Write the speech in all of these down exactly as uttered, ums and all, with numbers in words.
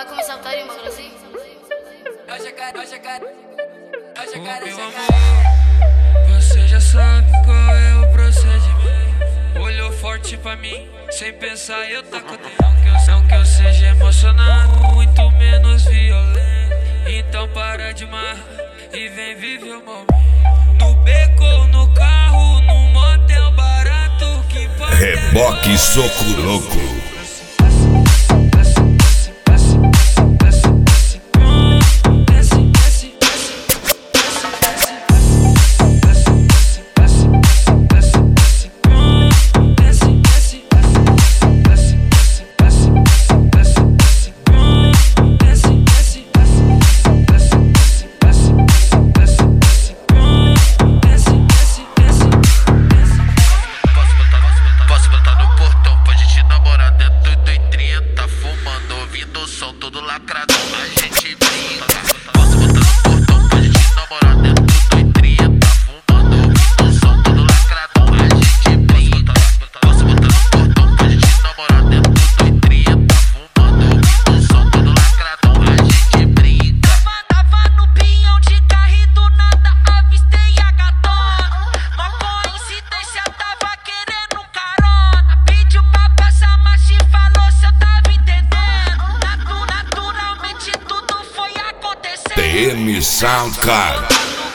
Vai começar a putaria, um bagulho assim? É o jacaré, é o jacaré. É o jacaré, é o Meu jacaré. amor, você já sabe qual é o procedimento. Olhou forte pra mim, sem pensar eu taco dentro. Não que eu, não que eu seja emocionado, muito menos violento. Então para de marra e vem viver o momento. No beco ou no carro, num motel barato que pode. Reboque Soco Louco. Todo lacradão, a gente brinca. Posso botar no portão pra gente namorar dentro do trinta, fumando, ouvindo o som, todo lacradão, a gente brinca. Posso botar no portão pra gente namorar dentro do trinta, fumando, ouvindo o som, todo lacradão, a gente brinca. Tava no pinhão de carro e do nada avistei a gatona. Uma coincidência, tava querendo carona. Pediu pra passar marcha e falou se eu tava entendendo. Naturalmente tudo foi acontecer. T M Soundcard.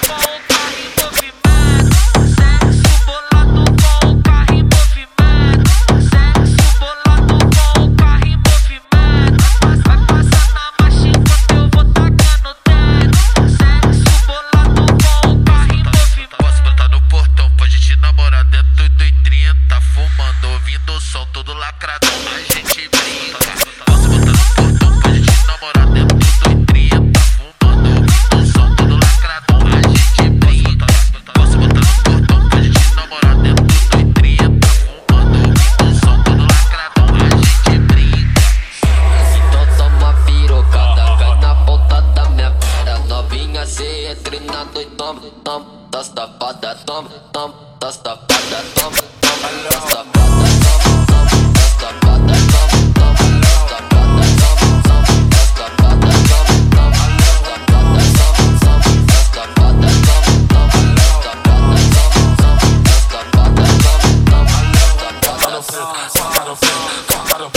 Posso botar no portão pra gente namorar dentro do trinta, fumando, ouvindo o som, todo lacradão, a gente brinca. Posso botar no portão pra gente namorar dentro do trinta, fumando, ouvindo o som, todo lacradão, a gente brinca. Posso botar no portão pra gente namorar dentro do trinta, fumando, ouvindo o som, todo lacradão, a gente brinca. Então toma pirocada, cai na ponta da minha cara. Novinha cê treinado e toma, toma, tá safada, toma, toma, tá safada, toma, toma, tá safada, toma, toma, tá safada, toma, toma, tá safada, toma, toma, tá safada, toma, toma, tá safada, toma, toma, tá safada, toma, toma, tá safada, toma, toma, tá safada, toma,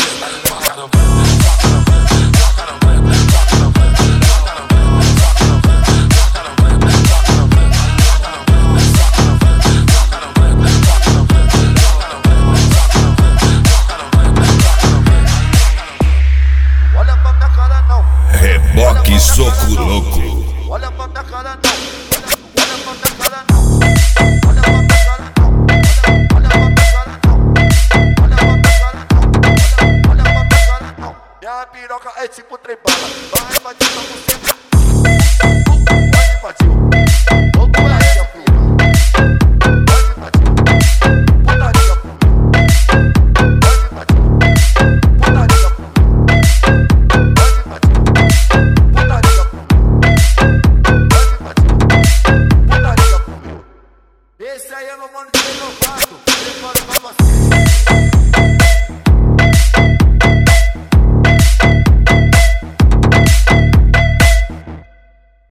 Reboque Soco Louco. Olha pra minha cara não.